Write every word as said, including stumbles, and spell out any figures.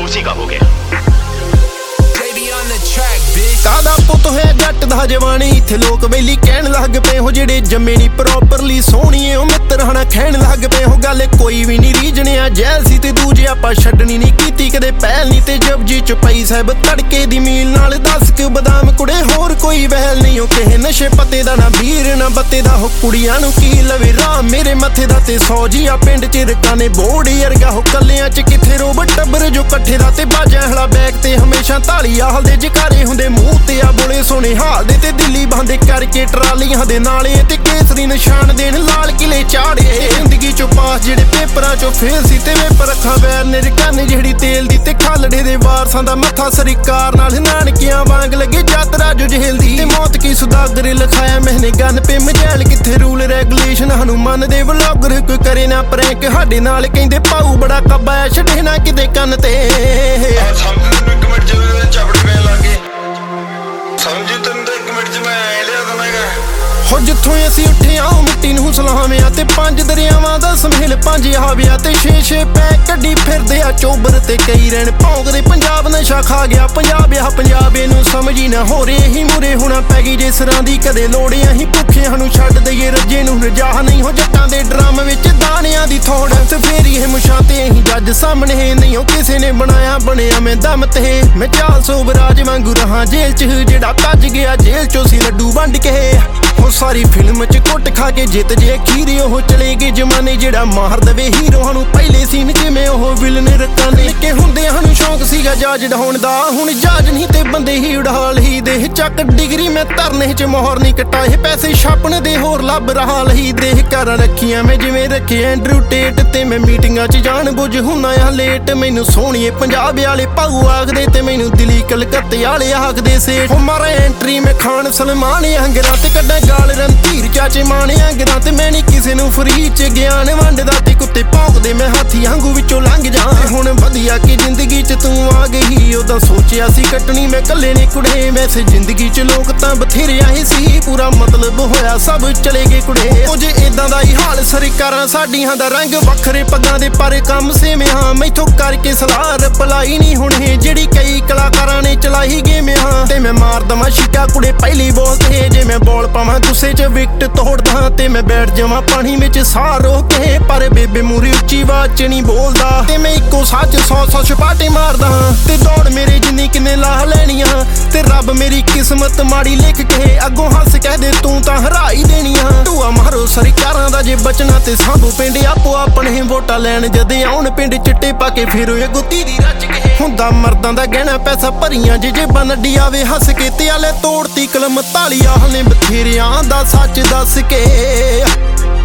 उसी का हो गया। ਕਾਦਾ ਪੁੱਤ ਹੋਇਆ ਜੱਟ ਦਾ ਜਵਾਨੀ ਇੱਥੇ ਲੋਕ ਬੇਲੀ ਕਹਿਣ ਲੱਗ ਪਏ ਹੋ ਜਿਹੜੇ ਜੰਮੇ ਨੀ ਪ੍ਰੋਪਰਲੀ ਸੋਹਣੀਏ ਉਹ ਮਿੱਤਰ ਹਣਾ ਖੈਣ ਲੱਗ ਪਏ ਹੋ ਗੱਲ ਕੋਈ ਵੀ ਨੀ ਰੀਜਣਿਆ ਜੈਲ ਸੀ ਤੇ ਦੂਜੇ ਆਪਾਂ ਛੱਡਣੀ ਨੀ ਕੀਤੀ ਕਦੇ ਪਹਿਲ ਨੀ ਤੇ ਜਪਜੀ ਚ ਪਈ ਸਾਹਿਬ ਤੜਕੇ ਦੀ ਮੀਲ ਨਾਲ ਦਸ ਕੇ ਬਦਾਮ ਕੁੜੇ ਹੋਰ ਕੋਈ ਵਹਿਲ ਨਹੀਂ ਉਹ ਕਿਸੇ ਨਸ਼ੇ ਪੱਤੇ ਦਾ ਨਾ ਵੀਰ ਨਾ ਬੱਤੇ ਦਾ ਹੋ ਕੁੜੀਆਂ ਨੂੰ ਕੀ ਲਵੇ ਰਾਹ ਮੇਰੇ ਮੱਥੇ ਦਾ ਤੇ ਸੌ ਜੀਆਂ ਪਿੰਡ ਚ ਰਕਾਂ ਨੇ ਬੋੜ ਯਰਗਾ ਹੋ ਕੱਲਿਆਂ ਚ ਕਿੱਥੇ ਰੋਬ ਟੱਬਰ ਜੋ ਇਕੱਠੇ ਦਾ ਤੇ ਬਾਜਾਂ ਹਲਾ ਬੈਗ ਤੇ ਹਮੇਸ਼ਾ ਤਾਲੀ ਆਹਲ ਦੇ ਜਕਾਰੇ ਹੁੰਦੇ ਮੂੰਹ ਤੇ ਆ ਬੋਲੇ ਸੋਹਣੇ ਹਾਲ ਦੇ ਤੇ ਦਿੱਲੀ ਬੰਦੇ ਕਰਕੇ ਟਰਾਲੀਆਂ ਦੇ ਨਾਲੇ ਤੇ ਕੇਸਰੀ ਨਿਸ਼ਾਨ ਦੇਣ ਲਾਲ ਕਿਲੇ ਚਾੜੇ ਜ਼ਿੰਦਗੀ ਚੋਂ ਪਾਸ ਜਿਹੜੇ ਪੇਪਰਾਂ ਚੋਂ ਫੇਲ ਸੀ ਤੇ ਵੇਪਰ ਅੱਖਾਂ ਵੈਰ ਨੇ ਰਕਾਨੇ ਜਿਹੜੀ ਤੇਲ ਦੀ ਤੇ ਖਾਲੜੇ ਦੇ ਵਾਰਸਾਂ ਦਾ ਮੱਥਾ ਸਰਕਾਰ ਨਾਲ ਨਾਨਕਿਆਂ ਵਾਂਗ ਲੱਗੇ ਯਾਤਰਾ ਜੋ ਜੇਲ੍ਹ ਦੀ ਤੇ ਮੌਤ ਕੀ ਸੁਦਾਗਰ ਲਿਖਾਇਆ ਮੈਨੇ ਗਨ ਪੇ ਮਜੈਲ ਕਿੱਥੇ ਰੂਲ ਰੈਗੂਲੇਸ਼ਨ ਸਾਨੂੰ ਮੰਨਦੇ ਵਲੌਗਰ ਕੋਈ ਕਰੇ ਨਾ ਪ੍ਰੈਂਕ ਸਾਡੇ ਨਾਲ ਕਹਿੰਦੇ ਪਾਉ ਬੜਾ ਕੱਬਾ ਛੱਡੇ ਨਾ ਕਿਤੇ ਕੰਨ ਤੇ ਹੋ ਜਿੱਥੋਂ ਅਸੀਂ ਉੱਠੇ ਆ ਮਿੱਟੀ ਨੂੰ ਸਲਾਮਿਆ ਤੇ ਪੰਜ ਦਰਿਆਵਾਂ ਦਾ ਸਮੇਲ ਪੰਜ ਆਵਿਆ ਤੇ ਛੇ ਛੇ ਪੈ ਕੱਢੀ ਫਿਰਦੇ ਆ ਚੋਬਰ ਤੇ ਕਈ ਰਹਿਣ ਭੌਂਕਦੇ ਪੰਜਾਬ ਨਸ਼ਾ ਖਾ ਗਿਆ ਪੰਜਾਬ ਆ ਪੰਜਾਬ ਇਹਨੂੰ ਸਮਝੀ ਨਾ ਹੋ ਰਹੇ ਹੀ ਮੂਰੇ ਹੋਣਾ ਪੈ ਗਈ ਜੇ ਸਰਾਂ ਦੀ ਕਦੇ ਲੋੜ ਅਸੀਂ ਭੁੱਖਿਆਂ ਨੂੰ ਛੱਡ ਦਈਏ ਰੱਜੇ ਨੂੰ ਰਜਾਹ ਨਹੀਂ ਹੋ ਜੱਟਾਂ ਦੇ ਡਰਮ ਵਿੱਚ ਦਾਣਿਆਂ ਦੀ ਥੋੜ ਤੇ ਫੇਰ ਇਹ ਮੁਸ਼ਾਂ ਤੇ ਅਸੀਂ ਜੱਜ ਸਾਹਮਣੇ ਨਹੀਂ ਉਹ ਕਿਸੇ ਨੇ ਬਣਾਇਆ ਬਣਿਆ ਮੈਂ ਦਮ ਤੇ ਮੈਂ ਚਾਲ ਸੋਬਰਾਜ ਵਾਂਗੂ ਰਹਾ ਜੇਲ੍ਹ ਚ ਜਿਹੜਾ ਭੱਜ ਗਿਆ ਜੇਲ੍ਹ ਚੋਂ ਸੀ ਲੱਡੂ ਵੰਡ ਕੇ ਉਹ ਸਾਰੀ ਫਿਲਮ ਚ ਕੁੱਟ ਖਾ ਕੇ ਜਿੱਤ ਜੇ ਅਖੀਰੇ ਉਹ ਚਲੇ ਗਏ ਜਮਾਨੇ ਜਿਹੜਾ ਮਾਰ ਦਵੇ ਹੀਰੋ ਨੂੰ ਪਹਿਲੇ ਸੀਨ ਜਿਵੇਂ ਉਹ ਵਿਲਨ ਰਕਾਂ ਦੇ ਨਿੱਕੇ ਹੁੰਦਿਆਂ ਨੂੰ ਸ਼ੌਂਕ ਸੀਗਾ ਜਾਜ ਢਾਉਣ ਦਾ ਹੁਣ ਜਾਜ ਨਹੀਂ ਤੇ ਬੰਦੇ ਹੀ ਉਡਾ ਲਈ ਦੇ ਚੱਕ ਡਿਗਰੀ ਮੈਂ ਧਰਨੇ ਚ ਮੋਹਰ ਨਹੀਂ ਕਟਾਏ ਪੈਸੇ ਛਾਪਣ ਦੇ ਹੋਰ ਲੱਭ ਰਹਾ ਲਈ ਦੇ ਘਰਾਂ ਰੱਖੀਆਂ ਮੈਂ ਜਿਵੇਂ ਰੱਖੇ ਐਂਡਰੂ ਟੇਟ ਤੇ ਮੈਂ ਮੀਟਿੰਗਾਂ ਚ ਜਾਣ ਬੁੱਝ ਹੁੰਦਾ ਆ ਲੇਟ ਮੈਨੂੰ ਸੋਹਣੀਏ ਪੰਜਾਬ ਵਾਲੇ ਭਾਊ ਆਖਦੇ ਤੇ ਮੈਨੂੰ ਦਿੱਲੀ ਕਲਕੱਤੇ ਵਾਲੇ ਆਖਦੇ ਸੇ ਹੋ ਮਾਰਾ ਐਂਟਰੀ ਮੈਂ ਖਾਨ ਸਲਮਾਨ ਅੰਗਰਾਂ ਤੇ ਕੱਢਾਂ ਗਾਲ ਰਣਧੀਰ ਚਾਚੇ ਮਾਣਿਆ ਗਿਰਾਂ ਤੇ ਮੈਂ ਨੀ ਕਿਸੇ ਨੂੰ ਫਰੀ ਚ ਗਿਆਨ ਵੰਡਦਾ ਤੇ ਕੁੱਤੇ ਭੌਂਕਦੇ ਮੈਂ ਹਾਥੀ ਵਾਂਗੂ ਵਿੱਚੋਂ ਲੰਘ ਜਾ ਹੁਣ ਵਧੀਆ ਕਿ ਜ਼ਿੰਦਗੀ ਚ ਤੂੰ ਆ ਗਈ ਉਦੋਂ ਸੋਚਿਆ ਸੀ ਕੱਟਣੀ ਮੈਂ ਕੱਲੇ ਨੇ ਕੁੜੇ ਵੈਸੇ ਜ਼ਿੰਦਗੀ ਚ ਲੋਕ ਤਾਂ ਬਥੇਰੇ ਆਏ ਸੀ ਪੂਰਾ ਮਤਲਬ ਹੋਇਆ ਸਭ ਚਲੇ ਗਏ ਕੁੜੇ ਕੁਝ ਏਦਾਂ ਦਾ ਹੀ ਹਾਲ ਸਰਕਾਰਾਂ ਸਾਡੀਆਂ ਦਾ ਰੰਗ ਵੱਖਰੇ ਪੱਗਾਂ ਦੇ ਪਰ ਕੰਮ ਸੇਵੇਂ ਹਾਂ ਮੈਥੋਂ ਕਰਕੇ ਸਲਾਹ ਰਪਲਾਈ ਨਹੀਂ ਹੁਣ ਇਹ ਜਿਹੜੀ ਕਈ ਕਲਾਕਾਰਾਂ ਨੇ ਚਲਾਈ ਗੇਮ ਹਾਂ ਤੇ ਮੈਂ ਮਾਰ ਦਵਾਂ ਛਿੱਟਾ ਕੁੜੇ ਪਹਿਲੀ ਬੋਲ ਤੇ ਜੇ ਮੈਂ ਬੋਲ ਪਾਵਾਂ ਗੁੱਸੇ ਚ ਵਿਕਟ ਤੋੜਦਾ ਤੇ ਮੈਂ ਬੈਠ ਜਾਵਾਂ ਪਾਣੀ ਵਿੱਚ ਸਾਹ ਰੋਕ ਕੇ ਪਰ ਬੇਬੇ ਮੂਰੀ ਉੱਚੀ ਆਵਾਜ਼ ਚ ਨਹੀਂ ਬੋਲਦਾ ਤੇ ਮੈਂ ਇੱਕੋ ਸੱਚ ਸੌ ਸੌ ਛਪਾਟੇ ਮਾਰਦਾ ਤੇ ਦੌੜ ਮੇਰੇ ਜਿੰਨੀ ਕਿੰਨੇ ਲਾਹ ਲੈਣੀਆਂ ਤੇ ਰੱਬ ਮੇਰੀ ਕਿਸਮਤ ਮਾੜੀ ਲਿਖ ਕੇ ਅੱਗੋਂ ਹੱਸ ਕਹਦੇ ਤੂੰ ਤਾਂ ਹਰਾਈ ਦੇਣੀਆਂ ਧੂਆ ਮਾਰੋ ਸਰਕਾਰਾਂ ਦਾ ਜੇ ਬਚਣਾ ਤੇ ਸਾਂਭੋ ਪਿੰਡ ਆਪੋ ਆਪਣੇ ਵੋਟਾਂ ਲੈਣ ਜਦੇ ਆਉਣ ਪਿੰਡ ਚਿੱਟੇ ਪਾ ਕੇ ਫਿਰ ਉਹ ਗੁੱਤੀ ਦੀ ਰੱਜ ਕੇ ਹੁੰਦਾ ਮਰਦਾਂ ਦਾ ਗਹਿਣਾ ਪੈਸਾ ਭਰੀਆਂ ਜੇ ਜੇਬਾਂ ਨੱਡੀ ਆਵੇ ਹੱਸ ਕੇ ਤੇ ਆਲੇ ਤੋੜਤੀ ਕਲਮ ਤਾਲੀ ਆਹ ਨੇ ਬਥੇਰਿਆਂ ਦਾ ਸੱਚ ਦੱਸ ਕੇ